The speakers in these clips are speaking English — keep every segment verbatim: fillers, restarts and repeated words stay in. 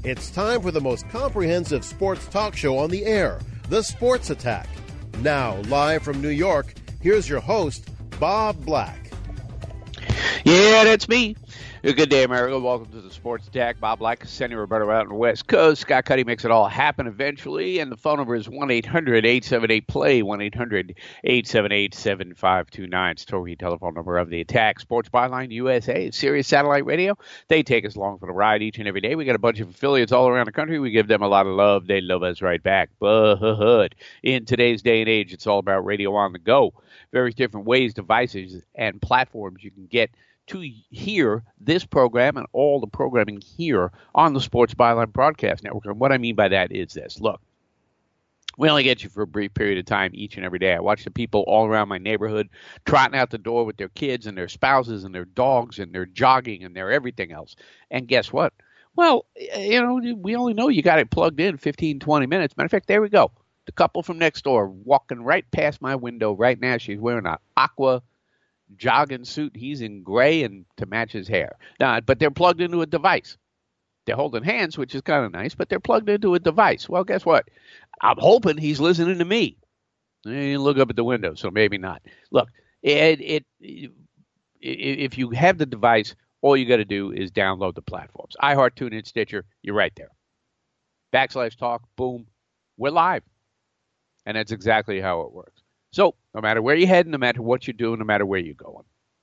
It's time for the most comprehensive sports talk show on the air, The Sports Attack. Now, live from New York, here's your host, Bob Black. Yeah, that's me. Good day, America. Welcome to the Sports Attack. Bob Black, Sandy Roberto out on the West Coast. Scott Cuddy makes it all happen eventually. And the phone number is one eight hundred eight seven eight play, one eight hundred eight seven eight seven five two nine. It's the toll-free telephone number of the Attack. Sports Byline U S A, Sirius Satellite Radio. They take us along for the ride each and every day. We got a bunch of affiliates all around the country. We give them a lot of love. They love us right back. But in today's day and age, it's all about radio on the go. Various different ways, devices, and platforms you can get to hear this program and all the programming here on the Sports Byline Broadcast Network. And what I mean by that is this. Look, we only get you for a brief period of time each and every day. I watch the people all around my neighborhood trotting out the door with their kids and their spouses and their dogs and their jogging and their everything else. And guess what? Well, you know, we only know you got it plugged in fifteen, twenty minutes. Matter of fact, there we go. The couple from next door walking right past my window right now. She's wearing an aqua jogging suit. He's in gray and to match his hair. Now, but they're plugged into a device. They're holding hands, which is kind of nice, but they're plugged into a device. Well, guess what? I'm hoping he's listening to me. You look up at the window, so maybe not. Look, it, it, it if you have the device, all you got to do is download the platforms. iHeart, TuneIn, Stitcher, you're right there. Backslash talk, boom, we're live. And that's exactly how it works. So no matter where you're heading, no matter what you're doing, no matter where you're going,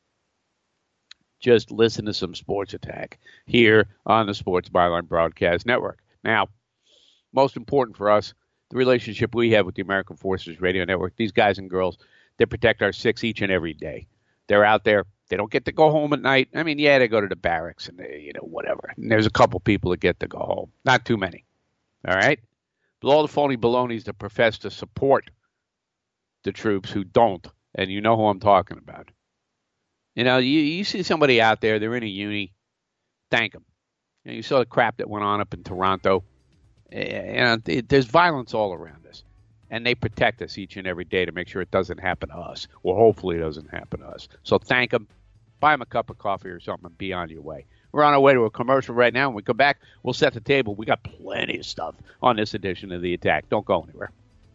just listen to some Sports Attack here on the Sports Byline Broadcast Network. Now, most important for us, the relationship we have with the American Forces Radio Network. These guys and girls, they protect our six each and every day. They're out there. They don't get to go home at night. I mean, yeah, they go to the barracks and they, you know, whatever. And there's a couple people that get to go home. Not too many. All right? But all the phony balonies that profess to support the troops who don't, and you know who I'm talking about. You know, you, you see somebody out there, they're in a uni, thank them. You know, you saw the crap that went on up in Toronto. You know, there's violence all around us, and they protect us each and every day to make sure it doesn't happen to us, or hopefully it doesn't happen to us. So thank them, buy them a cup of coffee or something, and be on your way. We're on our way to a commercial right now. When we come back, we'll set the table. We got plenty of stuff on this edition of The Attack. Don't go anywhere.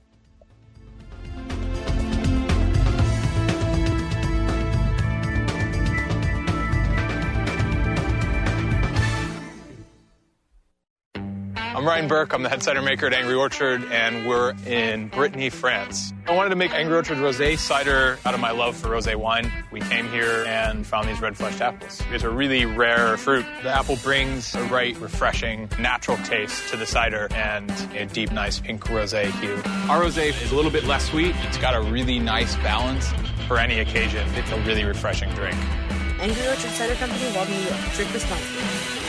I'm Ryan Burke. I'm the head cider maker at Angry Orchard, and we're in Brittany, France. I wanted to make Angry Orchard Rosé cider out of my love for rosé wine. We came here and found these red-fleshed apples. It's a really rare fruit. The apple brings a right, refreshing, natural taste to the cider and a deep, nice pink rosé hue. Our rosé is a little bit less sweet. It's got a really nice balance for any occasion. It's a really refreshing drink. Angry Orchard Cider Company, Walden, New York. Drink responsibly.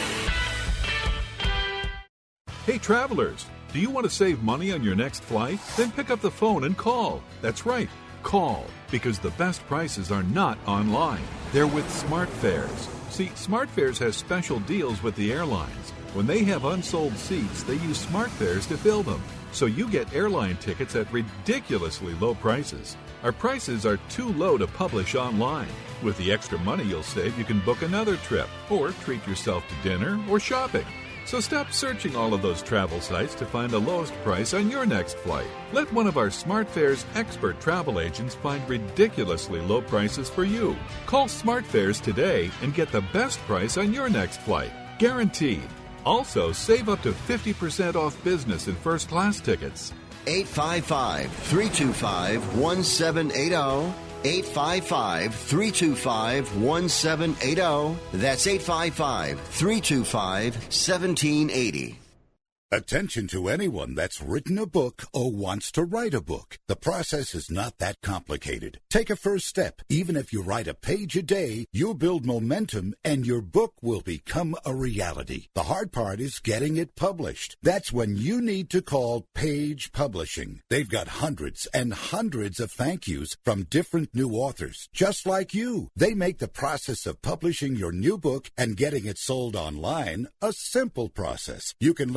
Hey, travelers, do you want to save money on your next flight? Then pick up the phone and call. That's right, call, because the best prices are not online. They're with SmartFares. See, SmartFares has special deals with the airlines. When they have unsold seats, they use SmartFares to fill them. So you get airline tickets at ridiculously low prices. Our prices are too low to publish online. With the extra money you'll save, you can book another trip or treat yourself to dinner or shopping. So stop searching all of those travel sites to find the lowest price on your next flight. Let one of our SmartFares expert travel agents find ridiculously low prices for you. Call SmartFares today and get the best price on your next flight. Guaranteed. Also, save up to fifty percent off business and first class tickets. eight five five, three two five, one seven eight zero. eight five five, three two five, one seven eight zero. That's eight five five, three two five, one seven eight zero. Attention to anyone that's written a book or wants to write a book. The process is not that complicated. Take a first step. Even if you write a page a day, you'll build momentum and your book will become a reality. The hard part is getting it published. That's when you need to call Page Publishing. They've got hundreds and hundreds of thank yous from different new authors, just like you. They make the process of publishing your new book and getting it sold online a simple process. You can learn how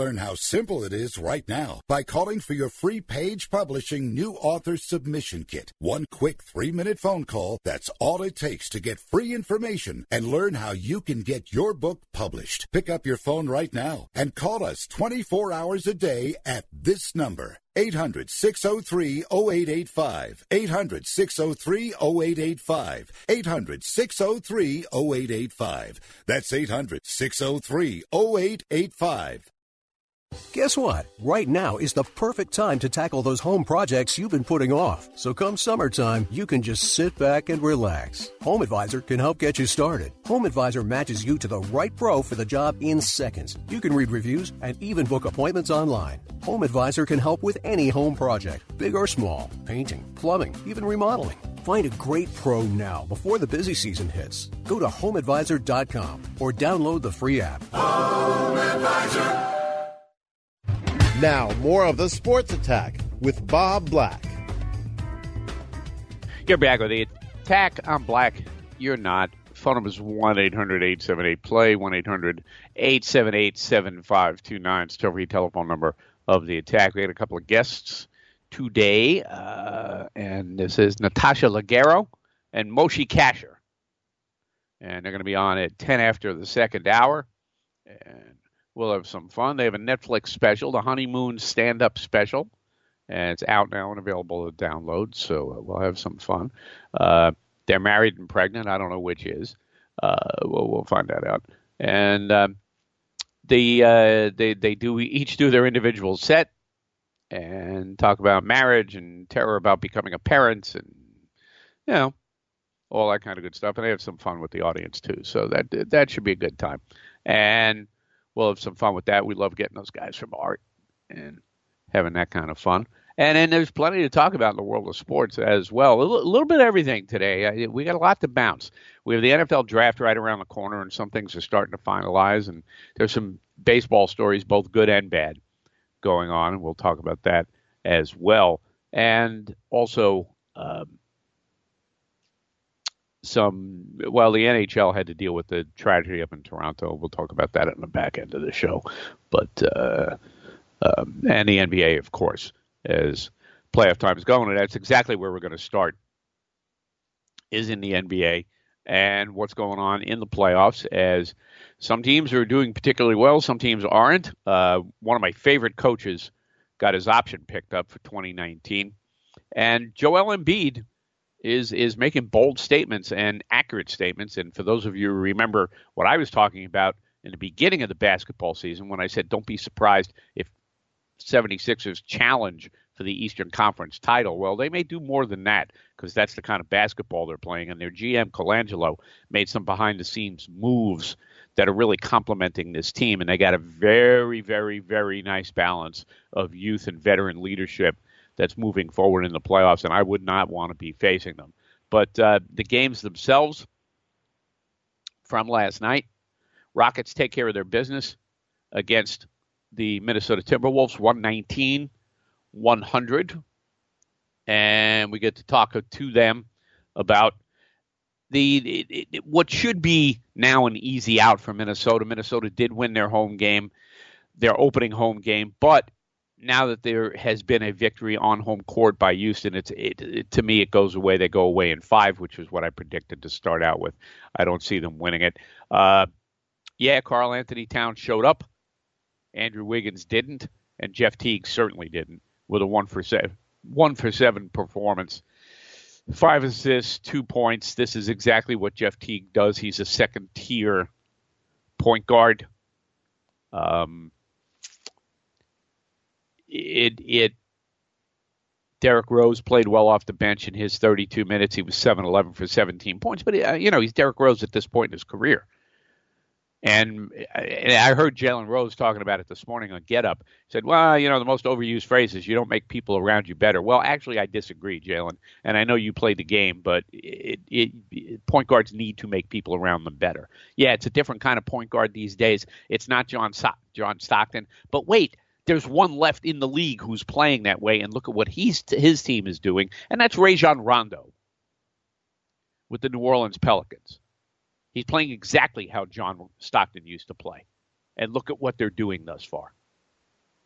simple it is right now by calling for your free Page Publishing New Author Submission Kit. One quick three-minute phone call, that's all it takes to get free information and learn how you can get your book published. Pick up your phone right now and call us twenty-four hours a day at this number. eight hundred, six oh three, oh eight eight five. eight hundred, six oh three, oh eight eight five. eight hundred, six oh three, oh eight eight five. That's eight hundred, six oh three, oh eight eight five. Guess what? Right now is the perfect time to tackle those home projects you've been putting off. So come summertime, you can just sit back and relax. Home Advisor can help get you started. Home Advisor matches you to the right pro for the job in seconds. You can read reviews and even book appointments online. Home Advisor can help with any home project, big or small, painting, plumbing, even remodeling. Find a great pro now before the busy season hits. Go to home advisor dot com or download the free app. Home Advisor. Now, more of the Sports Attack with Bob Black. You're back with the Attack. I'm Black. You're not. Phone number is one eight hundred eight seven eight play, one eight hundred eight seven eight seven five two nine. It's the toll-free telephone number of the Attack. We had a couple of guests today, uh, and this is Natasha Leggero and Moshe Kasher. And they're going to be on at ten after the second hour. And we'll have some fun. They have a Netflix special, the Honeymoon Stand-Up Special, and it's out now and available to download, so we'll have some fun. Uh, they're married and pregnant. I don't know which is. Uh, we'll, we'll find that out. And um, the uh, they they do each do their individual set and talk about marriage and terror about becoming a parent and, you know, all that kind of good stuff. And they have some fun with the audience, too, so that that should be a good time. And we'll have some fun with that. We love getting those guys from Art and having that kind of fun. And then there's plenty to talk about in the world of sports as well. A little, a little bit of everything today. We got a lot to bounce. We have the N F L draft right around the corner, and some things are starting to finalize. And there's some baseball stories, both good and bad, going on. And we'll talk about that as well. And also um, some, well, the N H L had to deal with the tragedy up in Toronto. We'll talk about that in the back end of the show. But, uh, um, and the N B A, of course, as playoff time is going. And that's exactly where we're going to start, is in the N B A and what's going on in the playoffs, as some teams are doing particularly well, some teams aren't. Uh, one of my favorite coaches got his option picked up for twenty nineteen. And Joel Embiid is is making bold statements and accurate statements. And for those of you who remember what I was talking about in the beginning of the basketball season, when I said don't be surprised if seventy-sixers challenge for the Eastern Conference title, well, they may do more than that, because that's the kind of basketball they're playing. And their G M, Colangelo, made some behind-the-scenes moves that are really complementing this team. And they got a very, very, very nice balance of youth and veteran leadership that's moving forward in the playoffs, and I would not want to be facing them. But uh, the games themselves from last night, Rockets take care of their business against the Minnesota Timberwolves, one nineteen, one hundred. And we get to talk to them about the it, it, what should be now an easy out for Minnesota. Minnesota did win their home game, their opening home game, but now that there has been a victory on home court by Houston, it's it, it, to me, it goes away. They go away in five, which is what I predicted to start out with. I don't see them winning it. Uh, yeah, Karl Anthony Towns showed up. Andrew Wiggins didn't, and Jeff Teague certainly didn't, with a one for seven, one for seven performance. Five assists, two points. This is exactly what Jeff Teague does. He's a second-tier point guard. Um, it it. Derrick Rose played well off the bench in his thirty-two minutes. He was seven eleven for seventeen points, but uh, you know he's Derrick Rose at this point in his career. And, and I heard Jalen Rose talking about it this morning on Get Up. He said, well, you know, the most overused phrase is you don't make people around you better. Well, actually, I disagree, Jalen. And I know you played the game, but it, it, it, point guards need to make people around them better. Yeah, it's a different kind of point guard these days. It's not John, so- John Stockton. But wait, there's one left in the league who's playing that way, and look at what he's his team is doing, and that's Rajon Rondo with the New Orleans Pelicans. He's playing exactly how John Stockton used to play. And look at what they're doing thus far.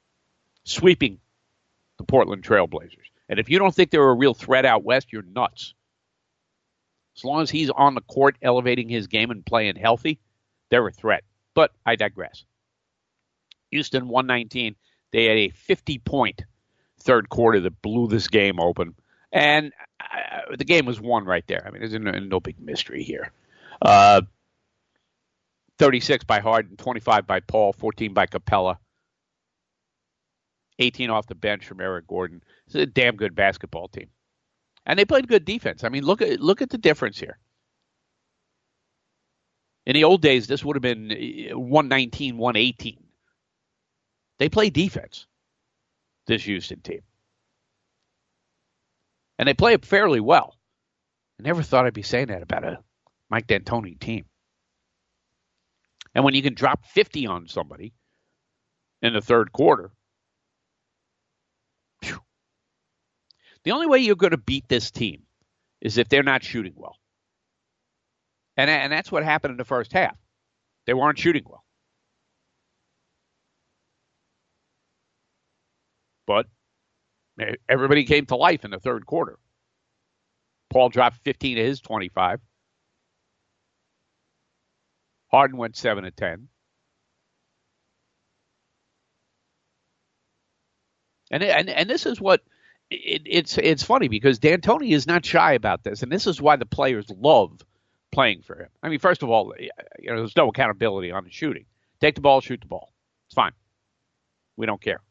sweeping the Portland Trailblazers. And if you don't think they're a real threat out west, you're nuts. As long as he's on the court elevating his game and playing healthy, they're a threat. But I digress. Houston one nineteen. They had a fifty-point third quarter that blew this game open. And uh, the game was won right there. I mean, there's no, no big mystery here. Uh, thirty-six by Harden, twenty-five by Paul, fourteen by Capella, eighteen off the bench from Eric Gordon. It's a damn good basketball team. And they played good defense. I mean, look at look at the difference here. In the old days, this would have been one nineteen, one eighteen. They play defense, this Houston team. And they play it fairly well. I never thought I'd be saying that about a Mike D'Antoni team. And when you can drop fifty on somebody in the third quarter, phew, the only way you're going to beat this team is if they're not shooting well. And, and that's what happened in the first half. They weren't shooting well. But everybody came to life in the third quarter. Paul dropped fifteen of his twenty-five. Harden went seven of ten. And and and this is what it, it's it's funny because D'Antoni is not shy about this, and this is why the players love playing for him. I mean, first of all, you know, there's no accountability on the shooting. Take the ball, shoot the ball. It's fine. We don't care.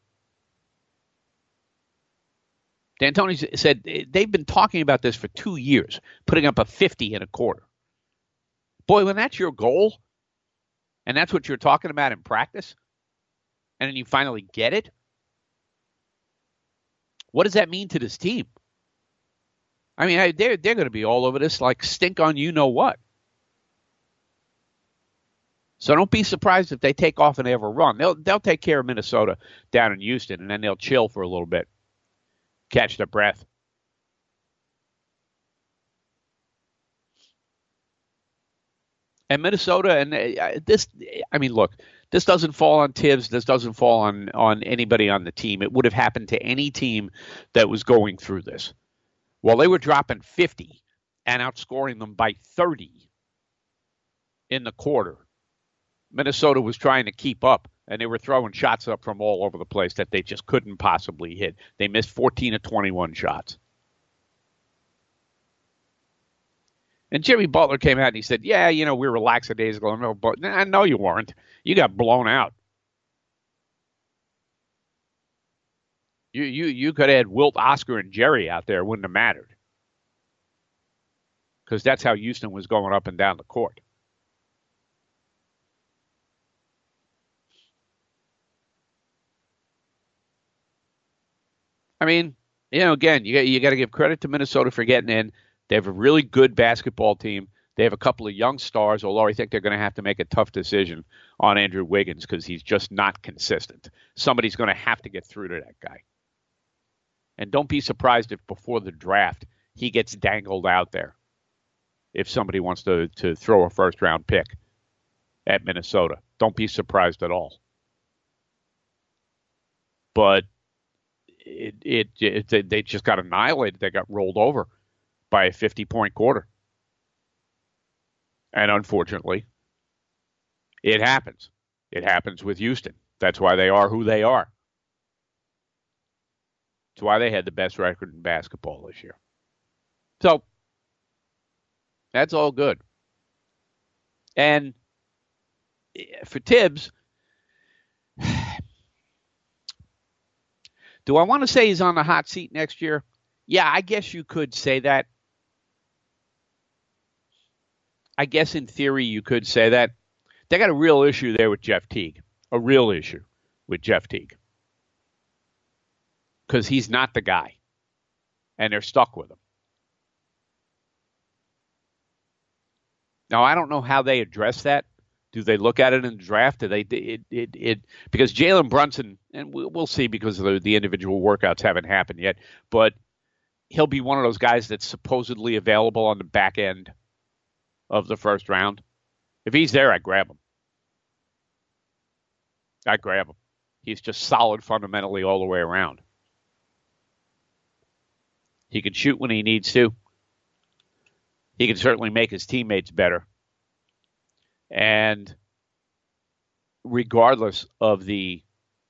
D'Antoni said they've been talking about this for two years, putting up a fifty in a quarter. Boy, when that's your goal, and that's what you're talking about in practice, and then you finally get it, what does that mean to this team? I mean, they're, they're going to be all over this like stink on you-know-what. So don't be surprised if they take off and they have a run. They'll, they'll take care of Minnesota down in Houston, and then they'll chill for a little bit. Catch their breath. And Minnesota, and uh, this, I mean, look, this doesn't fall on Tibbs. This doesn't fall on, on anybody on the team. It would have happened to any team that was going through this. Well, they were dropping fifty and outscoring them by thirty in the quarter. Minnesota was trying to keep up. And they were throwing shots up from all over the place that they just couldn't possibly hit. They missed fourteen of twenty-one shots. And Jimmy Butler came out and he said, yeah, you know, we were lackadaisical. No, but I know you weren't. You got blown out. You you you could have had Wilt, Oscar, and Jerry out there. It wouldn't have mattered. Because that's how Houston was going up and down the court. I mean, you know, again, you you got to give credit to Minnesota for getting in. They have a really good basketball team. They have a couple of young stars, although I think they're going to have to make a tough decision on Andrew Wiggins because he's just not consistent. Somebody's going to have to get through to that guy. And don't be surprised if before the draft he gets dangled out there if somebody wants to, to throw a first-round pick at Minnesota. Don't be surprised at all. But It, it, it they just got annihilated. They got rolled over by a fifty-point quarter. And unfortunately, it happens. It happens with Houston. That's why they are who they are. It's why they had the best record in basketball this year. So, that's all good. And for Tibbs, do I want to say he's on the hot seat next year? Yeah, I guess you could say that. I guess in theory you could say that. They got a real issue there with Jeff Teague. A real issue with Jeff Teague. Because he's not the guy. And they're stuck with him. Now, I don't know how they address that. Do they look at it in the draft? Do they it it, it because Jalen Brunson, and we'll see because the, the individual workouts haven't happened yet, but he'll be one of those guys that's supposedly available on the back end of the first round. If he's there, I grab him. I grab him. He's just solid fundamentally all the way around. He can shoot when he needs to. He can certainly make his teammates better. And regardless of the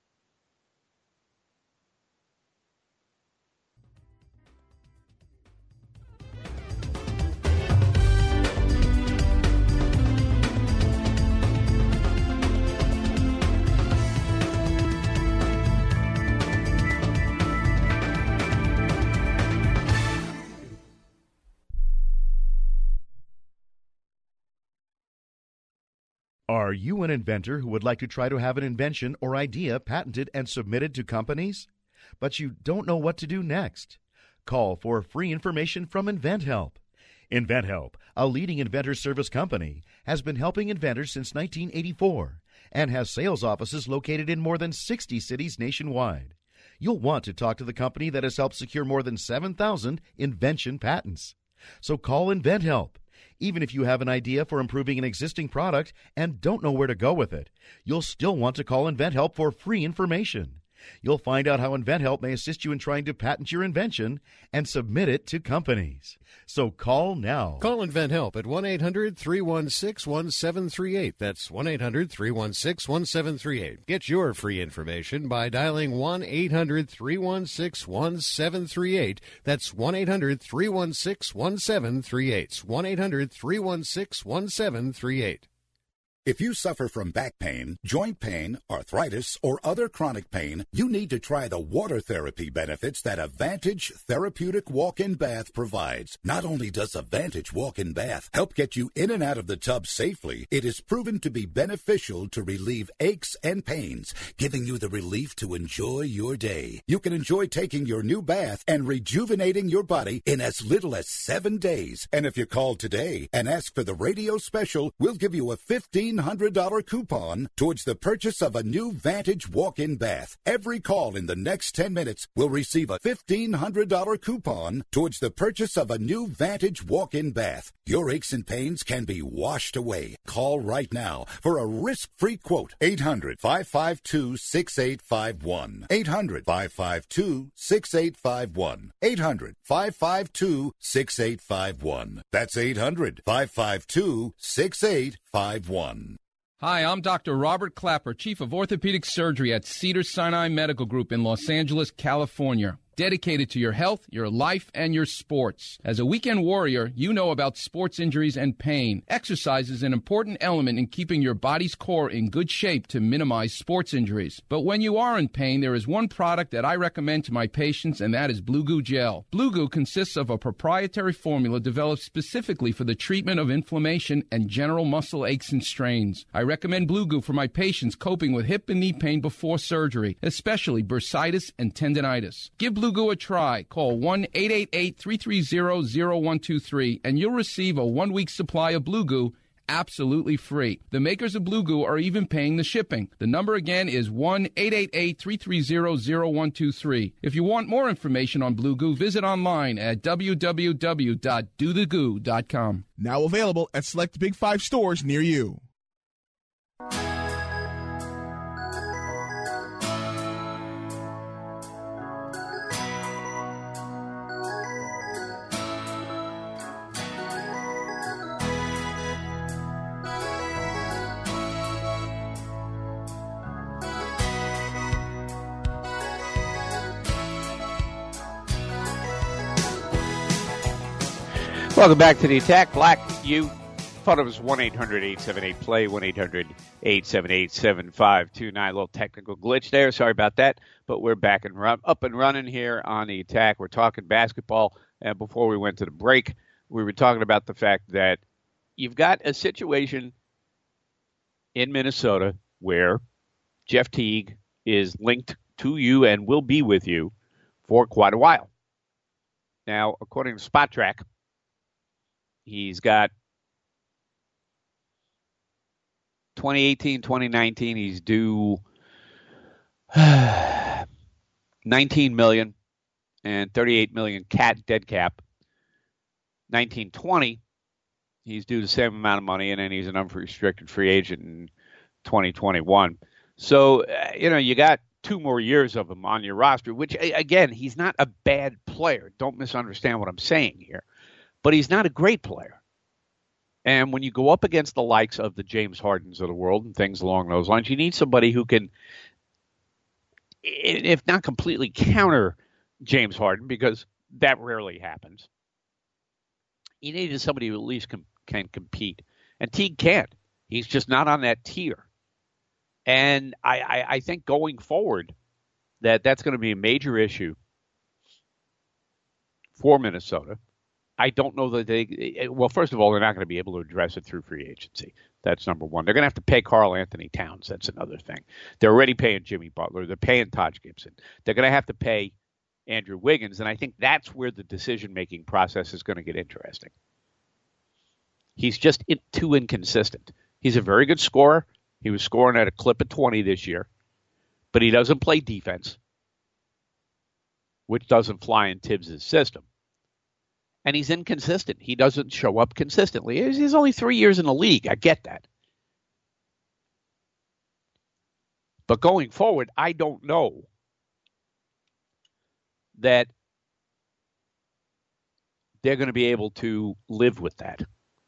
Are you an inventor who would like to try to have an invention or idea patented and submitted to companies, but you don't know what to do next? Call for free information from InventHelp. InventHelp, a leading inventor service company, has been helping inventors since nineteen eighty-four and has sales offices located in more than sixty cities nationwide. You'll want to talk to the company that has helped secure more than seven thousand invention patents. So call InventHelp. Even if you have an idea for improving an existing product and don't know where to go with it, you'll still want to call InventHelp for free information. You'll find out how InventHelp may assist you in trying to patent your invention and submit it to companies. So call now. Call InventHelp at one eight hundred three one six one seven three eight. That's one eight hundred three one six one seven three eight. Get your free information by dialing one eight hundred three one six one seven three eight. That's one eight hundred three one six one seven three eight. one eight hundred three one six one seven three eight. If you suffer from back pain, joint pain, arthritis, or other chronic pain, you need to try the water therapy benefits that Advantage Therapeutic Walk-In Bath provides. Not only does Advantage Walk-In Bath help get you in and out of the tub safely, it is proven to be beneficial to relieve aches and pains, giving you the relief to enjoy your day. You can enjoy taking your new bath and rejuvenating your body in as little as seven days. And if you call today and ask for the radio special, we'll give you a fifteen hundred dollars coupon towards the purchase of a new Vantage walk-in bath. Every call in the next ten minutes will receive a fifteen hundred dollars coupon towards the purchase of a new Vantage walk-in bath. Your aches and pains can be washed away. Call right now for a risk-free quote. eight hundred five five two six eight five one. eight hundred five five two six eight five one. eight hundred five five two six eight five one. That's eight hundred five five two six eight five one. Hi, I'm Doctor Robert Clapper, Chief of Orthopedic Surgery at Cedars-Sinai Medical Group in Los Angeles, California. Dedicated to your health, your life, and your sports. As a weekend warrior, you know about sports injuries and pain. Exercise is an important element in keeping your body's core in good shape to minimize sports injuries. But when you are in pain, there is one product that I recommend to my patients, and that is Blue Goo Gel. Blue Goo consists of a proprietary formula developed specifically for the treatment of inflammation and general muscle aches and strains. I recommend Blue Goo for my patients coping with hip and knee pain before surgery, especially bursitis and tendinitis. Give Blue Goo a try. Call one eight eight eight, three three zero, zero one two three and you'll receive a one-week supply of Blue Goo absolutely free. The makers of Blue Goo are even paying the shipping. The number again is one eight eight eight, three three zero, zero one two three. If you want more information on Blue Goo, visit online at w w w dot do the goo dot com. Now available at select Big Five stores near you. Welcome back to the Attack. Black, you thought it was one eight hundred eight seven eight play, one eight hundred eight seven eight seven five two nine. A little technical glitch there. Sorry about that. But we're back and run, up and running here on the Attack. We're talking basketball. And before we went to the break, we were talking about the fact that you've got a situation in Minnesota where Jeff Teague is linked to you and will be with you for quite a while. Now, according to Spot Track, he's got twenty eighteen, twenty nineteen. He's due nineteen million dollars and thirty-eight million dollars cat dead cap. nineteen twenty, he's due the same amount of money, and then he's an unrestricted free agent in twenty twenty-one. So, uh, you know, you got two more years of him on your roster, which, again, he's not a bad player. Don't misunderstand what I'm saying here. But he's not a great player. And when you go up against the likes of the James Hardens of the world and things along those lines, you need somebody who can, if not completely counter James Harden, because that rarely happens, you needed somebody who at least can, can compete. And Teague can't. He's just not on that tier. And I, I, I think going forward that that's going to be a major issue for Minnesota. I don't know that they – well, first of all, they're not going to be able to address it through free agency. That's number one. They're going to have to pay Karl Anthony Towns. That's another thing. They're already paying Jimmy Butler. They're paying Taj Gibson. They're going to have to pay Andrew Wiggins, and I think that's where the decision-making process is going to get interesting. He's just in, too inconsistent. He's a very good scorer. He was scoring at a clip of twenty this year, but he doesn't play defense, which doesn't fly in Tibbs' system. And he's inconsistent. He doesn't show up consistently. He's only three years in the league. I get that. But going forward, I don't know that they're going to be able to live with that.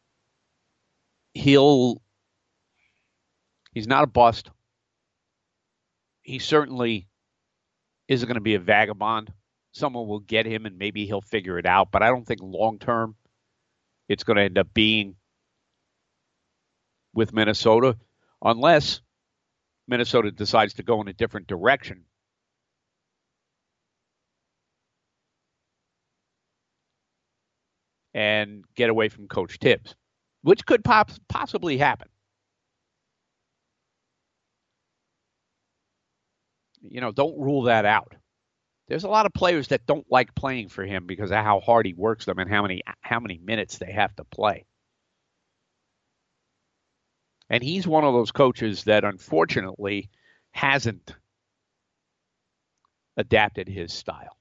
He'll, he's not a bust. He certainly isn't going to be a vagabond. Someone will get him and maybe he'll figure it out, but I don't think long term it's going to end up being with Minnesota unless Minnesota decides to go in a different direction. And get away from Coach Tibbs, which could pop- possibly happen. You know, don't rule that out. There's a lot of players that don't like playing for him because of how hard he works them and how many how many minutes they have to play. And he's one of those coaches that unfortunately hasn't adapted his style.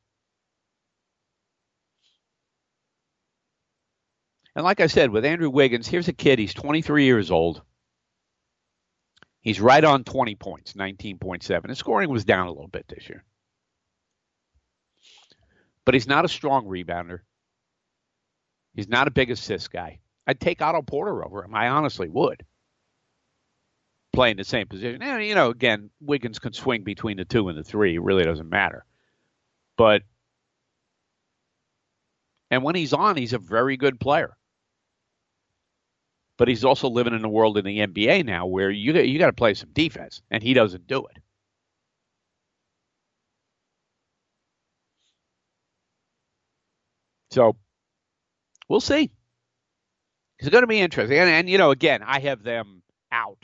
And like I said, with Andrew Wiggins, here's a kid. He's twenty-three years old. He's right on twenty points, nineteen point seven. His scoring was down a little bit this year. But he's not a strong rebounder. He's not a big assist guy. I'd take Otto Porter over him. I honestly would. Playing the same position. And, you know, again, Wiggins can swing between the two and the three. It really doesn't matter. But, and when he's on, he's a very good player. But he's also living in a world in the N B A now where you you got to play some defense, and he doesn't do it. So we'll see. It's going to be interesting. And, and you know, again, I have them out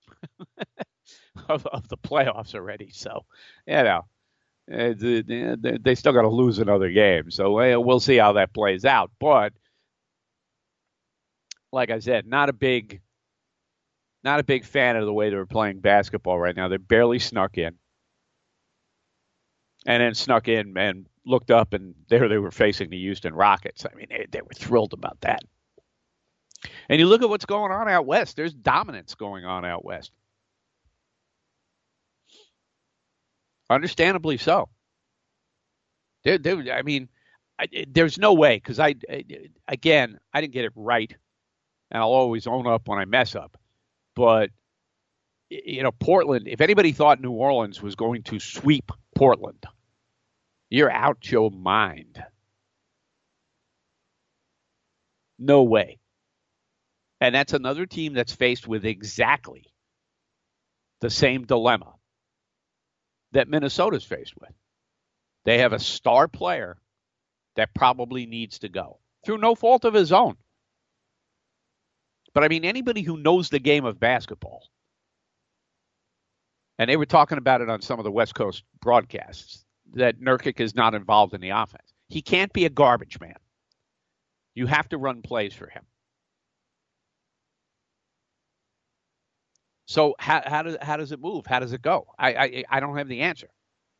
of, of the playoffs already. So, you know, uh, they, they still got to lose another game. So uh, we'll see how that plays out. But like I said, not a big, not a big fan of the way they're playing basketball right now. They barely snuck in. And then snuck in and looked up, and there they were facing the Houston Rockets. I mean, they, they were thrilled about that. And you look at what's going on out west. There's dominance going on out west. Understandably so. There, there, I mean, I, there's no way, because, I, again, I didn't get it right, and I'll always own up when I mess up. But, you know, Portland, if anybody thought New Orleans was going to sweep Portland, you're out your mind. No way. And that's another team that's faced with exactly the same dilemma that Minnesota's faced with. They have a star player that probably needs to go through no fault of his own. But I mean, anybody who knows the game of basketball, and they were talking about it on some of the West Coast broadcasts, that Nurkic is not involved in the offense. He can't be a garbage man. You have to run plays for him. So how, how does how does it move? How does it go? I, I I don't have the answer.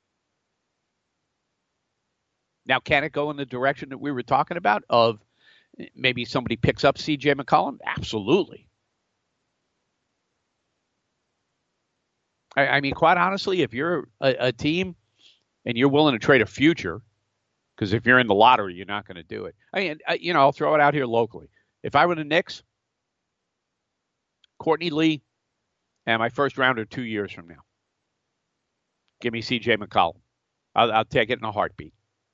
Now, can it go in the direction that we were talking about of maybe somebody picks up C J McCollum? Absolutely. I, I mean, quite honestly, if you're a, a team and you're willing to trade a future, because if you're in the lottery, you're not going to do it. I mean, I, you know, I'll throw it out here locally. If I were the Knicks, Courtney Lee, and my first rounder two years from now, give me C J McCollum. I'll, I'll take it in a heartbeat.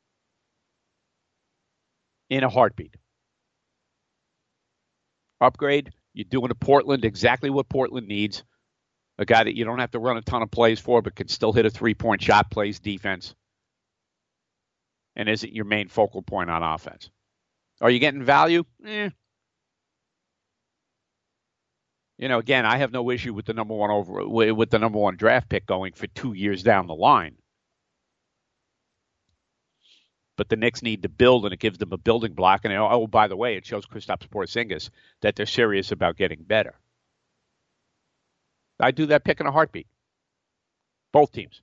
In a heartbeat. Upgrade. You're doing to Portland exactly what Portland needs. A guy that you don't have to run a ton of plays for, but can still hit a three-point shot, plays defense, and isn't your main focal point on offense. Are you getting value? Eh. You know, again, I have no issue with the number one over with the number one draft pick going for two years down the line. But the Knicks need to build, and it gives them a building block. And, oh, by the way, it shows Kristaps Porzingis that they're serious about getting better. I do that pick in a heartbeat. Both teams.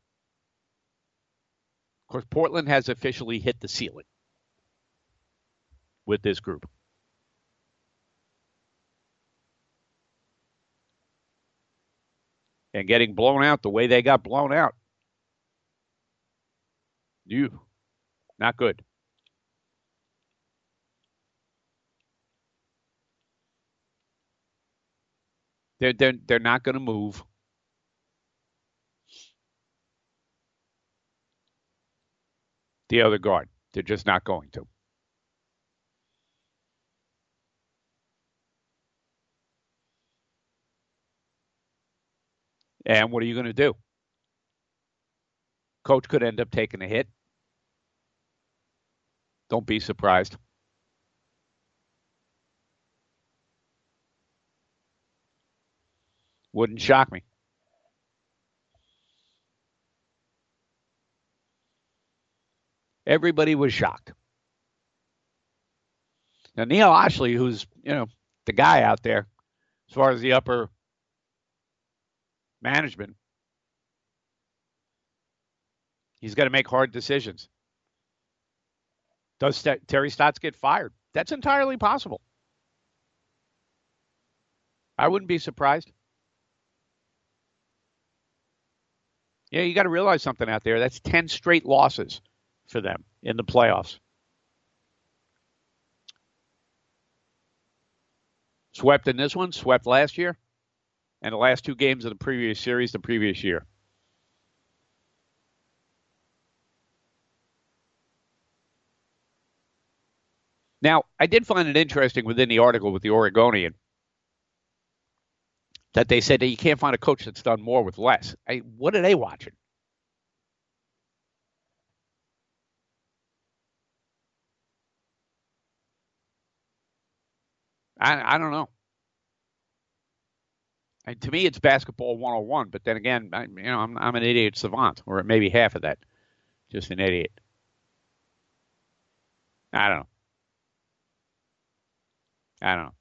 Of course, Portland has officially hit the ceiling with this group. And getting blown out the way they got blown out. You. Not good. They're, they're, they're not going to move. The other guard. They're just not going to. And what are you going to do? Coach could end up taking a hit. Don't be surprised. Wouldn't shock me. Everybody was shocked. Now, Neil Ashley, who's, you know, the guy out there, as far as the upper management, he's got to make hard decisions. Does St- Terry Stotts get fired? That's entirely possible. I wouldn't be surprised. Yeah, you got to realize something out there. That's ten straight losses for them in the playoffs. Swept in this one, swept last year, and the last two games of the previous series the previous year. Now, I did find it interesting within the article with the Oregonian that they said that you can't find a coach that's done more with less. I, what are they watching? I, I don't know. And to me, it's basketball one oh one. But then again, I, you know, I'm, I'm an idiot savant, or maybe half of that, just an idiot. I don't know. I don't know.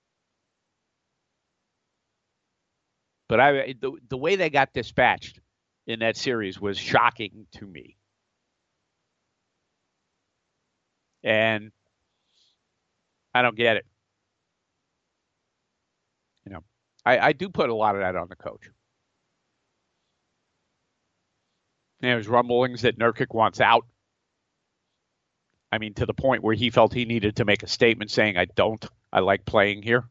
But I, the, the way they got dispatched in that series was shocking to me. And I don't get it. You know, I, I do put a lot of that on the coach. There's rumblings that Nurkic wants out. I mean, to the point where he felt he needed to make a statement saying, I don't. I like playing here.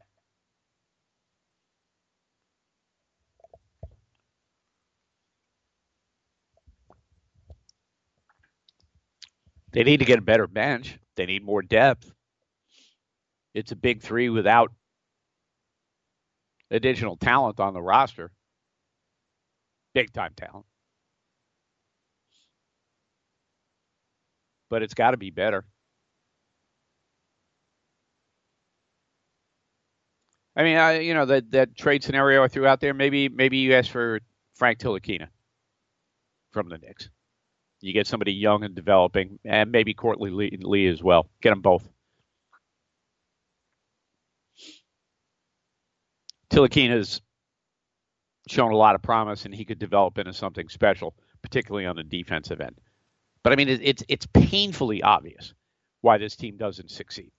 They need to get a better bench. They need more depth. It's a big three without additional talent on the roster. Big-time talent. But it's got to be better. I mean, I, you know, that, that trade scenario I threw out there, maybe maybe you ask for Frank Ntilikina from the Knicks. You get somebody young and developing, and maybe Courtney Lee, Lee as well. Get them both. Ntilikina's shown a lot of promise, and he could develop into something special, particularly on the defensive end. But, I mean, it's it's painfully obvious why this team doesn't succeed.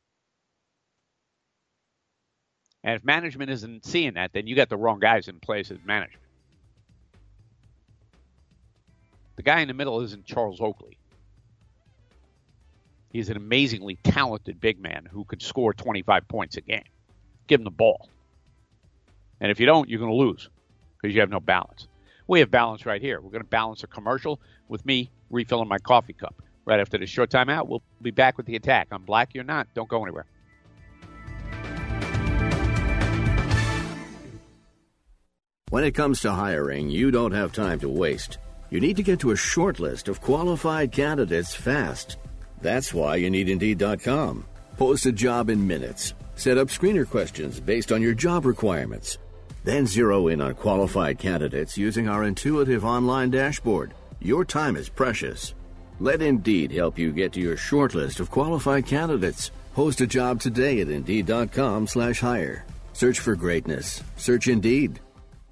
And if management isn't seeing that, then you got the wrong guys in place as management. The guy in the middle isn't Charles Oakley. He's an amazingly talented big man who could score twenty-five points a game. Give him the ball. And if you don't, you're going to lose because you have no balance. We have balance right here. We're going to balance a commercial with me refilling my coffee cup. Right after this short time out, we'll be back with the attack. I'm Black, you're not. Don't go anywhere. When it comes to hiring, you don't have time to waste. You need to get to a short list of qualified candidates fast. That's why you need Indeed dot com. Post a job in minutes. Set up screener questions based on your job requirements. Then zero in on qualified candidates using our intuitive online dashboard. Your time is precious. Let Indeed help you get to your short list of qualified candidates. Post a job today at Indeed dot com slash hire. Search for greatness. Search Indeed.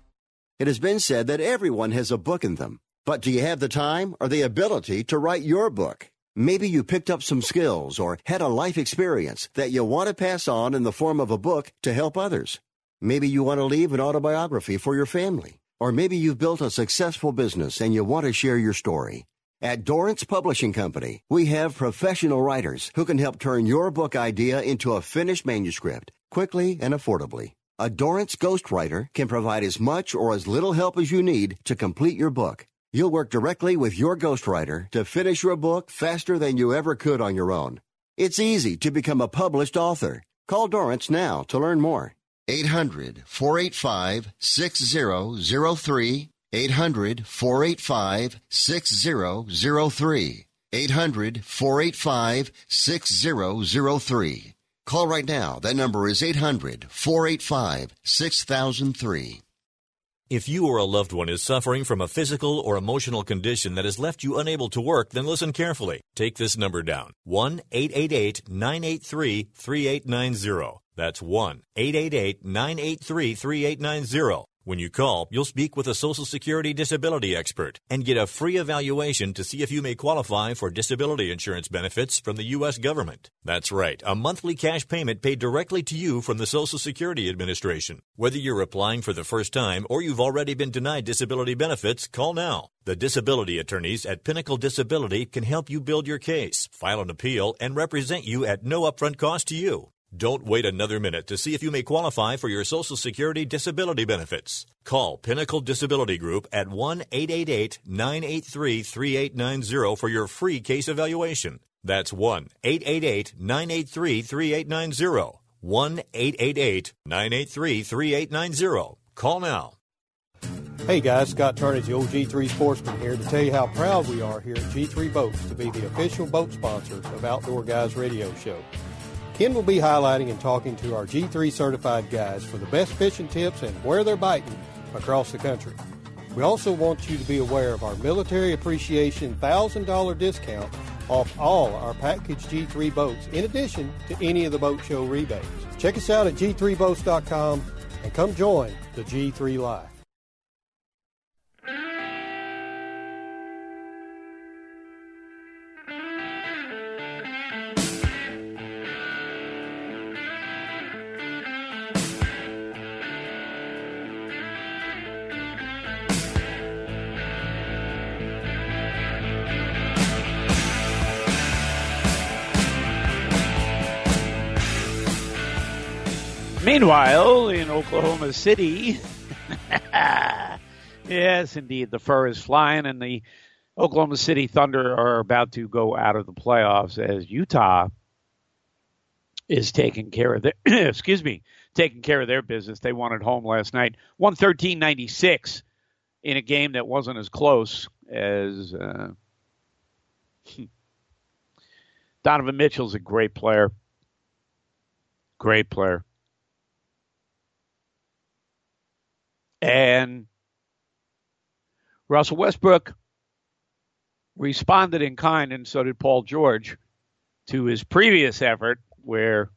It has been said that everyone has a book in them. But do you have the time or the ability to write your book? Maybe you picked up some skills or had a life experience that you want to pass on in the form of a book to help others. Maybe you want to leave an autobiography for your family. Or maybe you've built a successful business and you want to share your story. At Dorrance Publishing Company, we have professional writers who can help turn your book idea into a finished manuscript quickly and affordably. A Dorrance ghostwriter can provide as much or as little help as you need to complete your book. You'll work directly with your ghostwriter to finish your book faster than you ever could on your own. It's easy to become a published author. Call Dorrance now to learn more. eight hundred, four eight five, six zero zero three. eight hundred, four eight five, six zero zero three. eight hundred, four eight five, six zero zero three. Call right now. That number is eight hundred, four eight five, six thousand three. If you or a loved one is suffering from a physical or emotional condition that has left you unable to work, then listen carefully. Take this number down. one eight eight eight, nine eight three, three eight nine zero. That's one eight eight eight, nine eight three, three eight nine zero. When you call, you'll speak with a Social Security disability expert and get a free evaluation to see if you may qualify for disability insurance benefits from the U S government. That's right, a monthly cash payment paid directly to you from the Social Security Administration. Whether you're applying for the first time or you've already been denied disability benefits, call now. The disability attorneys at Pinnacle Disability can help you build your case, file an appeal, and represent you at no upfront cost to you. Don't wait another minute to see if you may qualify for your Social Security disability benefits. Call Pinnacle Disability Group at one eight eight eight, nine eight three, three eight nine zero for your free case evaluation. That's one eight eight eight, nine eight three, three eight nine zero. one eight eight eight, nine eight three, three eight nine zero. Call now. Hey guys, Scott Turnage, the old G three Sportsman here to tell you how proud we are here at G three Boats to be the official boat sponsor of Outdoor Guys Radio Show. Ken will be highlighting and talking to our G three certified guys for the best fishing tips and where they're biting across the country. We also want you to be aware of our Military Appreciation one thousand dollars discount off all our package G three boats, in addition to any of the boat show rebates. Check us out at G three boats dot com and come join the G three Life. Meanwhile, in Oklahoma City, yes, indeed, the fur is flying, and the Oklahoma City Thunder are about to go out of the playoffs as Utah is taking care of their, excuse me, taking care of their business. They won at home last night, one thirteen ninety-six, in a game that wasn't as close as uh, Donovan Mitchell's a great player, great player. And Russell Westbrook responded in kind, and so did Paul George, to his previous effort where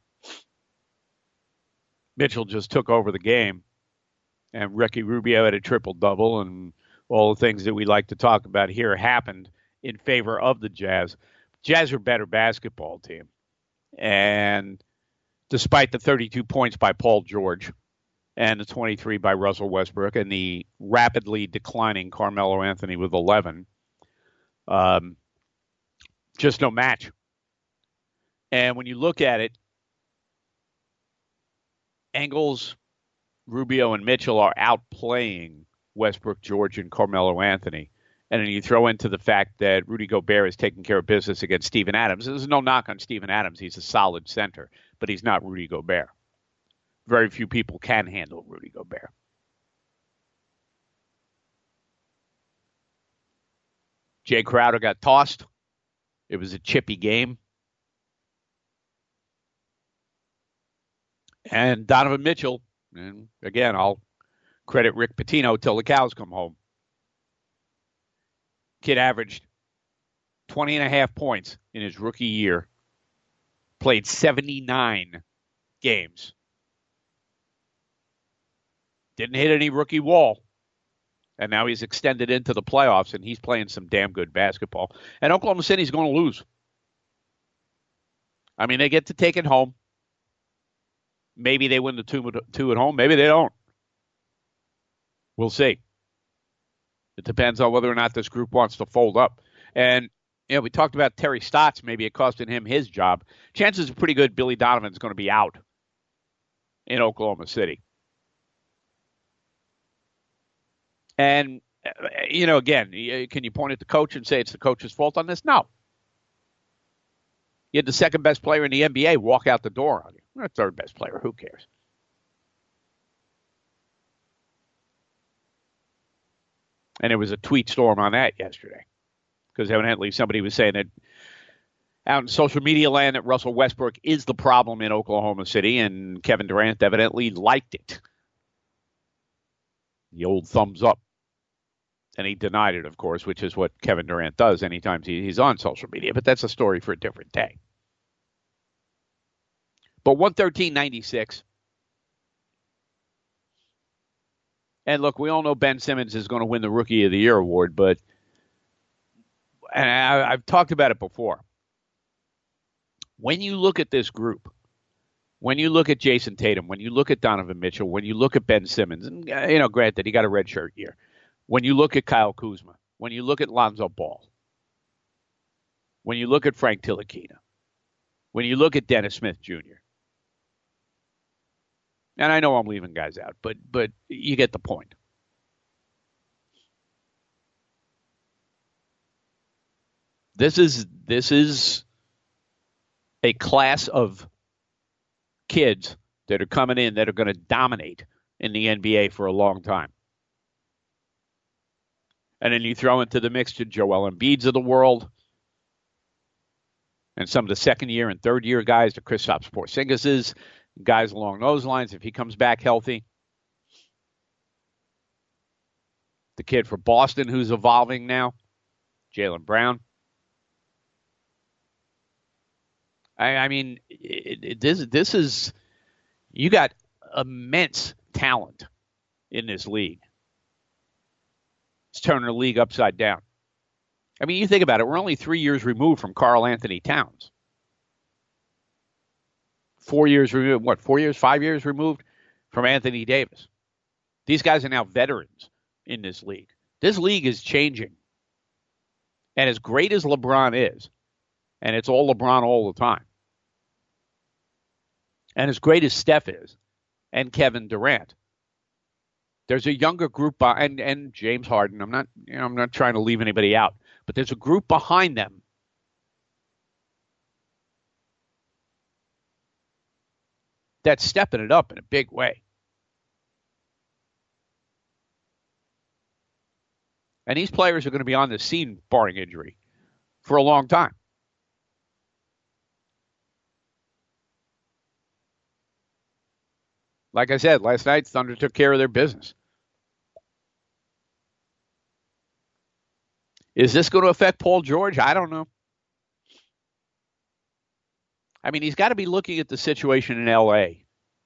Mitchell just took over the game and Ricky Rubio had a triple-double, and all the things that we like to talk about here happened in favor of the Jazz. Jazz are a better basketball team. And despite the thirty-two points by Paul George and the twenty-three by Russell Westbrook and the rapidly declining Carmelo Anthony with eleven, Um, just no match. And when you look at it, Engels, Rubio, and Mitchell are outplaying Westbrook, George, and Carmelo Anthony. And then you throw into the fact that Rudy Gobert is taking care of business against Steven Adams. There's no knock on Steven Adams. He's a solid center, but he's not Rudy Gobert. Very few people can handle Rudy Gobert. Jay Crowder got tossed. It was a chippy game. And Donovan Mitchell, and again, I'll credit Rick Pitino till the cows come home. Kid averaged twenty and a half points in his rookie year. Played seventy-nine games. Didn't hit any rookie wall. And now he's extended into the playoffs, and he's playing some damn good basketball. And Oklahoma City's going to lose. I mean, they get to take it home. Maybe they win the two, two at home. Maybe they don't. We'll see. It depends on whether or not this group wants to fold up. And, you know, we talked about Terry Stotts, maybe it costing him his job. Chances are pretty good Billy Donovan's going to be out in Oklahoma City. And, you know, again, can you point at the coach and say it's the coach's fault on this? No. You had the second best player in the N B A walk out the door on you. Or third best player, who cares? And there was a tweet storm on that yesterday. Because evidently somebody was saying that out in social media land that Russell Westbrook is the problem in Oklahoma City, and Kevin Durant evidently liked it. The old thumbs up. And he denied it, of course, which is what Kevin Durant does anytime he, he's on social media. But that's a story for a different day. But one thirteen ninety-six. And look, we all know Ben Simmons is going to win the Rookie of the Year award, but and I, I've talked about it before. When you look at this group, when you look at Jason Tatum, when you look at Donovan Mitchell, when you look at Ben Simmons, and, you know, granted, he got a redshirt year. When you look at Kyle Kuzma, when you look at Lonzo Ball, when you look at Frank Ntilikina, when you look at Dennis Smith Junior, and I know I'm leaving guys out, but but you get the point. This is this is a class of kids that are coming in that are going to dominate in the N B A for a long time. And then you throw into the mix to Joel Embiid's of the world and some of the second-year and third-year guys, the Kristaps Porzingis's, guys along those lines, if he comes back healthy. The kid for Boston who's evolving now, Jaylen Brown. I, I mean, it, it, this, this is, you got immense talent in this league. It's turning the league upside down. I mean, you think about it. We're only three years removed from Karl Anthony Towns. Four years removed, what, four years, five years removed from Anthony Davis. These guys are now veterans in this league. This league is changing. And as great as LeBron is, and it's all LeBron all the time, and as great as Steph is, and Kevin Durant, there's a younger group, by, and, and James Harden. I'm not, you know, I'm not trying to leave anybody out, but there's a group behind them that's stepping it up in a big way. And these players are going to be on the scene, barring injury, for a long time. Like I said, last night, Thunder took care of their business. Is this going to affect Paul George? I don't know. I mean, he's got to be looking at the situation in L A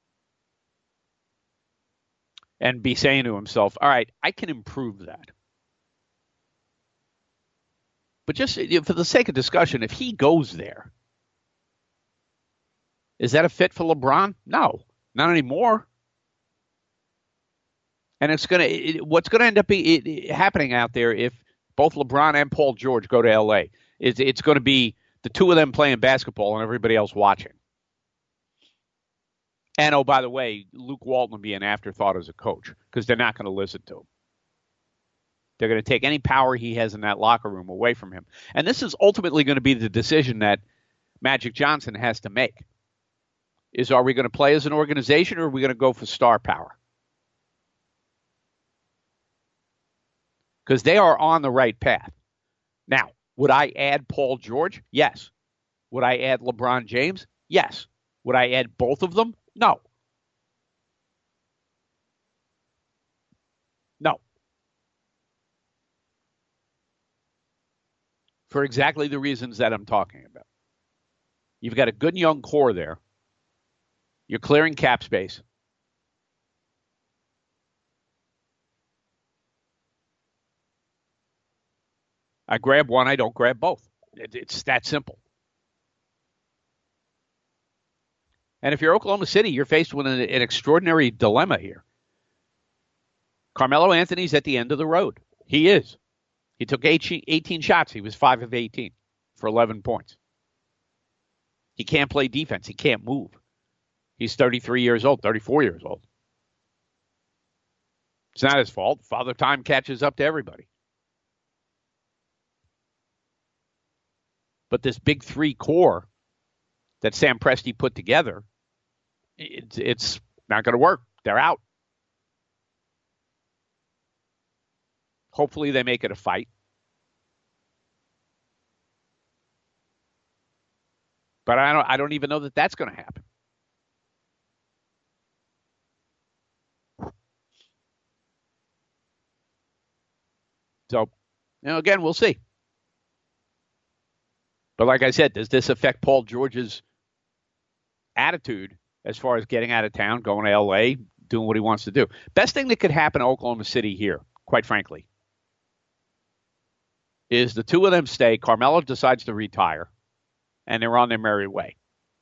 and be saying to himself, all right, I can improve that. But just for the sake of discussion, if he goes there, is that a fit for LeBron? No, not anymore. And it's going to, what's going to end up be, it, happening out there if both LeBron and Paul George go to L A. It's, it's going to be the two of them playing basketball and everybody else watching. And, oh, by the way, Luke Walton will be an afterthought as a coach because they're not going to listen to him. They're going to take any power he has in that locker room away from him. And this is ultimately going to be the decision that Magic Johnson has to make. Is are we going to play as an organization or are we going to go for star power? Because they are on the right path. Now, would I add Paul George? Yes. Would I add LeBron James? Yes. Would I add both of them? No. No. For exactly the reasons that I'm talking about. You've got a good young core there. You're clearing cap space. I grab one, I don't grab both. It's that simple. And if you're Oklahoma City, you're faced with an, an extraordinary dilemma here. Carmelo Anthony's at the end of the road. He is. He took eighteen shots. He was five of eighteen for eleven points. He can't play defense. He can't move. He's thirty-three years old, thirty-four years old. It's not his fault. Father Time catches up to everybody. But this big three core that Sam Presti put together, it's, it's not going to work. They're out. Hopefully they make it a fight. But I don't I don't even know that that's going to happen. So, you know, again, we'll see. But like I said, does this affect Paul George's attitude as far as getting out of town, going to L A, doing what he wants to do? Best thing that could happen to Oklahoma City here, quite frankly, is the two of them stay. Carmelo decides to retire, and they're on their merry way.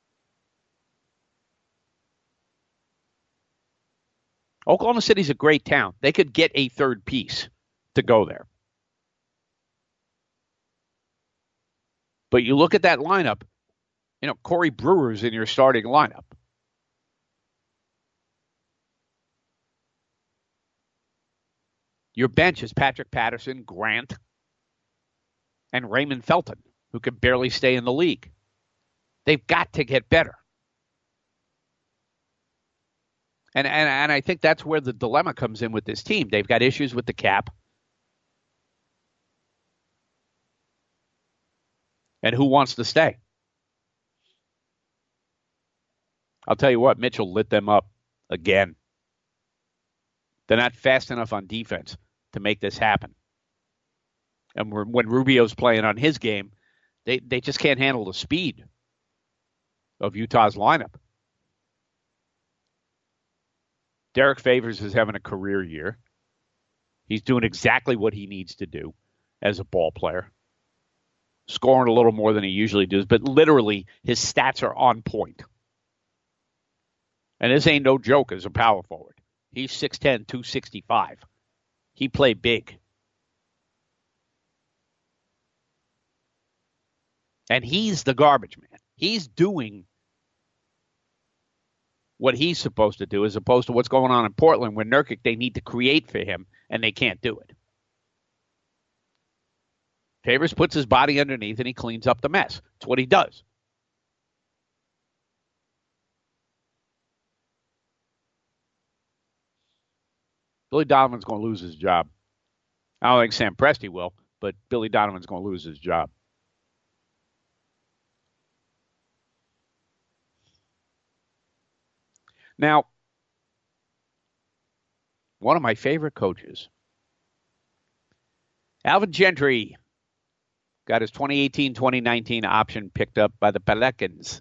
Oklahoma City's a great town. They could get a third piece to go there. But you look at that lineup, you know, Corey Brewer's in your starting lineup. Your bench is Patrick Patterson, Grant, and Raymond Felton, who can barely stay in the league. They've got to get better. And, and, and I think that's where the dilemma comes in with this team. They've got issues with the cap. And who wants to stay? I'll tell you what, Mitchell lit them up again. They're not fast enough on defense to make this happen. And when Rubio's playing on his game, they, they just can't handle the speed of Utah's lineup. Derek Favors is having a career year. He's doing exactly what he needs to do as a ball player. Scoring a little more than he usually does, but literally his stats are on point. And this ain't no joke as a power forward. He's six ten, two sixty-five. He played big. And he's the garbage man. He's doing what he's supposed to do as opposed to what's going on in Portland where Nurkic, they need to create for him, and they can't do it. Favors puts his body underneath, and he cleans up the mess. That's what he does. Billy Donovan's going to lose his job. I don't think Sam Presti will, but Billy Donovan's going to lose his job. Now, one of my favorite coaches, Alvin Gentry, got his twenty eighteen twenty nineteen option picked up by the Pelicans.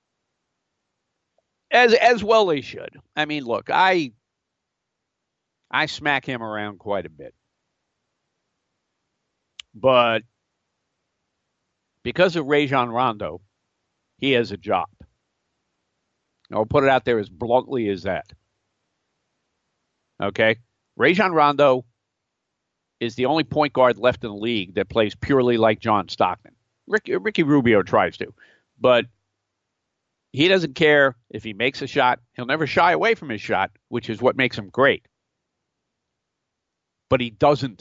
As as well they should. I mean, look, I I smack him around quite a bit. But because of Rajon Rondo, he has a job. I'll put it out there as bluntly as that. Okay? Rajon Rondo is the only point guard left in the league that plays purely like John Stockton. Ricky, Ricky Rubio tries to, but he doesn't care if he makes a shot. He'll never shy away from his shot, which is what makes him great. But he doesn't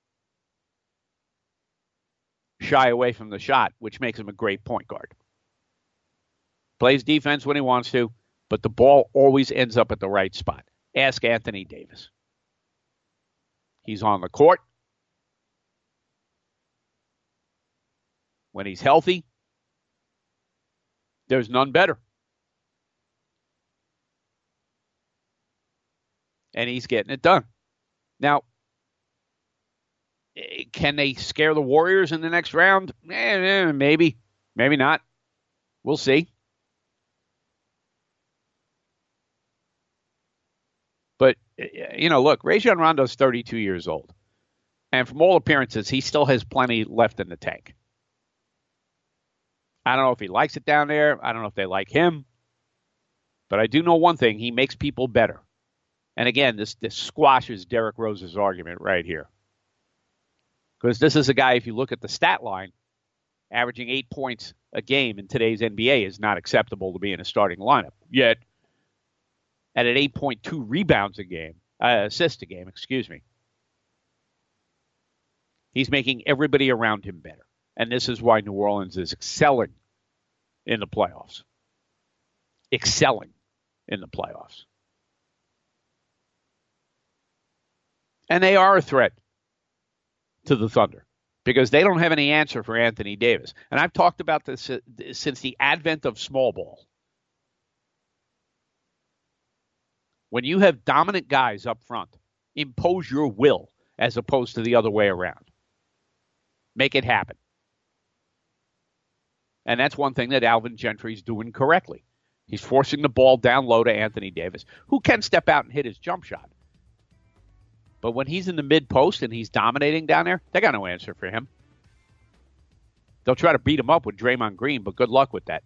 shy away from the shot, which makes him a great point guard. Plays defense when he wants to, but the ball always ends up at the right spot. Ask Anthony Davis. He's on the court. When he's healthy, there's none better. And he's getting it done. Now, can they scare the Warriors in the next round? Eh, maybe. Maybe not. We'll see. But, you know, look, Rajon Rondo's thirty-two years old. And from all appearances, he still has plenty left in the tank. I don't know if he likes it down there. I don't know if they like him. But I do know one thing. He makes people better. And again, this, this squashes Derrick Rose's argument right here. Because this is a guy, if you look at the stat line, averaging eight points a game in today's N B A is not acceptable to be in a starting lineup. Yet, at an eight point two rebounds a game, uh, assists a game, excuse me, he's making everybody around him better. And this is why New Orleans is excelling in the playoffs. Excelling in the playoffs. And they are a threat to the Thunder because they don't have any answer for Anthony Davis. And I've talked about this since the advent of small ball. When you have dominant guys up front, impose your will as opposed to the other way around. Make it happen. And that's one thing that Alvin Gentry's doing correctly. He's forcing the ball down low to Anthony Davis, who can step out and hit his jump shot. But when he's in the mid-post and he's dominating down there, they got no answer for him. They'll try to beat him up with Draymond Green, but good luck with that.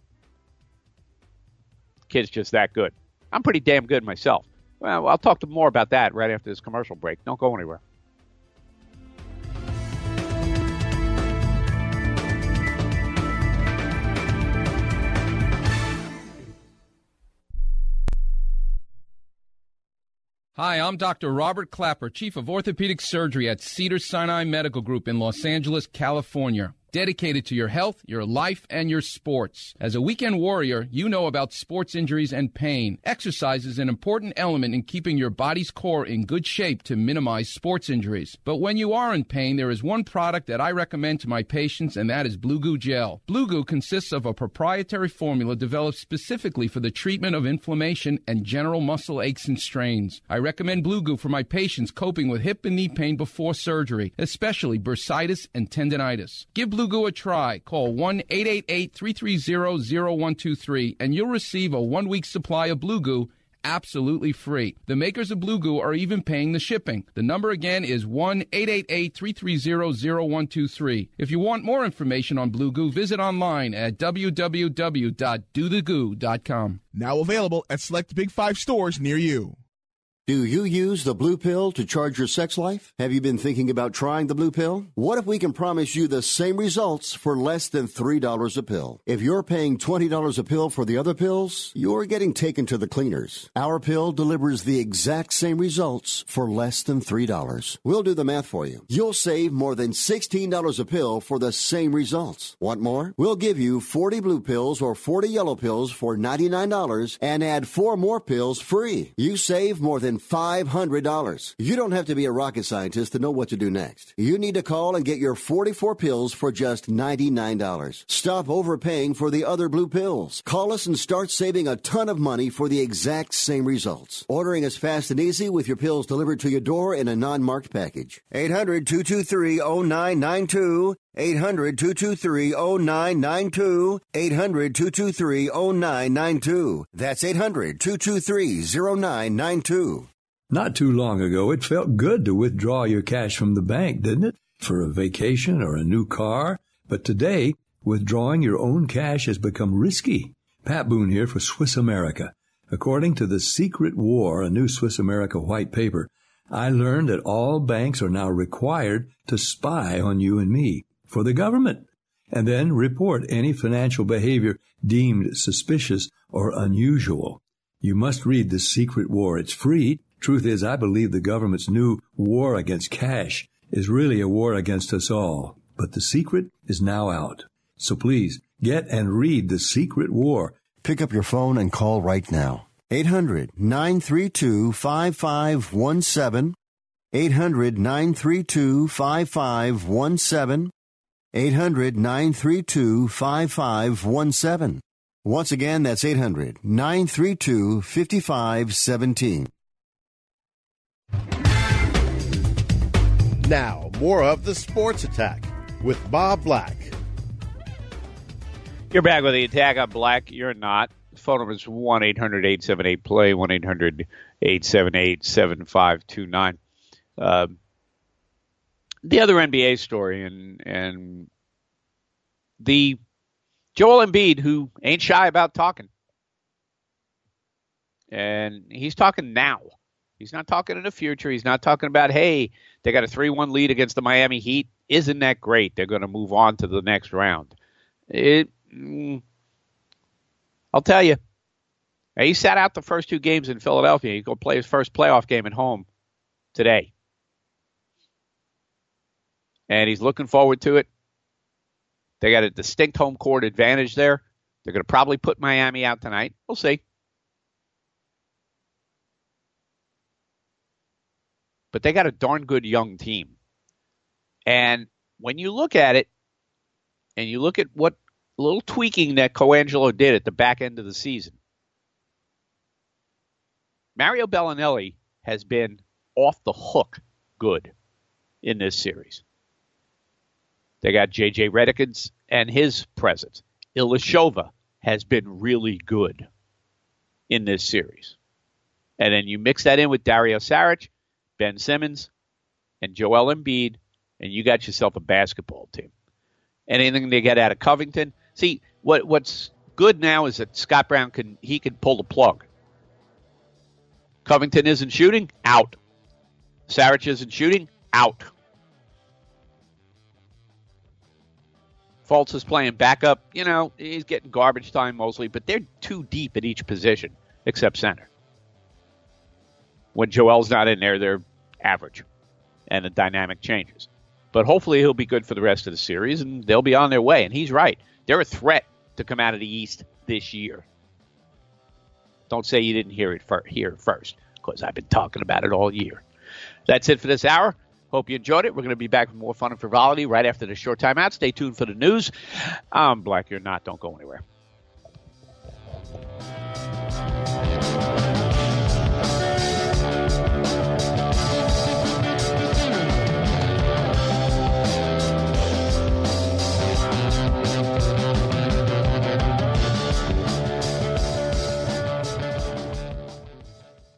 Kid's just that good. I'm pretty damn good myself. Well, I'll talk to more about that right after this commercial break. Don't go anywhere. Hi, I'm Doctor Robert Clapper, Chief of Orthopedic Surgery at Cedars-Sinai Medical Group in Los Angeles, California. Dedicated to your health, your life, and your sports. As a weekend warrior, you know about sports injuries and pain. Exercise is an important element in keeping your body's core in good shape to minimize sports injuries. But when you are in pain, there is one product that I recommend to my patients, and that is Blue Goo Gel. Blue Goo consists of a proprietary formula developed specifically for the treatment of inflammation and general muscle aches and strains. I recommend Blue Goo for my patients coping with hip and knee pain before surgery, especially bursitis and tendinitis. Give Blue Goo a try. Call one eight eight eight, three three zero, zero one two three and you'll receive a one-week supply of Blue Goo absolutely free. The makers of Blue Goo are even paying the shipping. The number again is one eight eight eight, three three zero, zero one two three. If you want more information on Blue Goo, visit online at w w w dot do the goo dot com. Now available at select Big Five stores near you. Do you use the Blue Pill to charge your sex life? Have you been thinking about trying the Blue Pill? What if we can promise you the same results for less than three dollars a pill? If you're paying twenty dollars a pill for the other pills, you're getting taken to the cleaners. Our pill delivers the exact same results for less than three dollars. We'll do the math for you. You'll save more than sixteen dollars a pill for the same results. Want more? We'll give you forty blue pills or forty yellow pills for ninety-nine dollars and add four more pills free. You save more than five hundred dollars. You don't have to be a rocket scientist to know what to do next. You need to call and get your forty-four pills for just ninety-nine dollars. Stop overpaying for the other blue pills. Call us and start saving a ton of money for the exact same results. Ordering is fast and easy with your pills delivered to your door in a non-marked package. eight hundred, two two three, zero nine nine two. eight hundred, two two three, zero nine nine two. eight hundred, two two three, zero nine nine two. That's eight hundred, two two three, zero nine nine two. Not too long ago, it felt good to withdraw your cash from the bank, didn't it? For a vacation or a new car. But today, withdrawing your own cash has become risky. Pat Boone here for Swiss America. According to The Secret War, a new Swiss America white paper, I learned that all banks are now required to spy on you and me for the government, and then report any financial behavior deemed suspicious or unusual. You must read The Secret War. It's free. Truth is, I believe the government's new war against cash is really a war against us all. But the secret is now out. So please, get and read The Secret War. Pick up your phone and call right now. eight hundred, nine three two, five five one seven. eight hundred, nine three two, five five one seven. eight hundred, nine three two, five five one seven. Once again, that's eight hundred, nine three two, five five one seven. Now, more of the Sports Attack with Bob Black. You're back with the Attack on Black. You're not. Phone number is one eight hundred eight seven eight play, one eight hundred eight seven eight seven five two nine. Uh, the other N B A story, and and the Joel Embiid, who ain't shy about talking. And he's talking now. He's not talking in the future. He's not talking about, hey, they got a three one lead against the Miami Heat. Isn't that great? They're going to move on to the next round. It, mm, I'll tell you, he sat out the first two games in Philadelphia. He's going to play his first playoff game at home today. And he's looking forward to it. They got a distinct home court advantage there. They're going to probably put Miami out tonight. We'll see. But they got a darn good young team. And when you look at it, and you look at what little tweaking that Coangelo did at the back end of the season, Mario Bellinelli has been off the hook good in this series. They got J J Redick and his presence. Ilyasova has been really good in this series. And then you mix that in with Dario Saric, Ben Simmons, and Joel Embiid, and you got yourself a basketball team. Anything they get out of Covington. See, what what's good now is that Scott Brown can he can pull the plug. Covington isn't shooting, out. Saric isn't shooting, out. Fultz is playing backup. You know, he's getting garbage time mostly, but they're too deep at each position, except center. When Joel's not in there, they're average, and the dynamic changes. But hopefully he'll be good for the rest of the series, and they'll be on their way. And he's right. They're a threat to come out of the East this year. Don't say you didn't hear it fir- here first, because I've been talking about it all year. That's it for this hour. Hope you enjoyed it. We're going to be back with more fun and frivolity right after the short timeout. Stay tuned for the news. I'm Black, you're not. Don't go anywhere.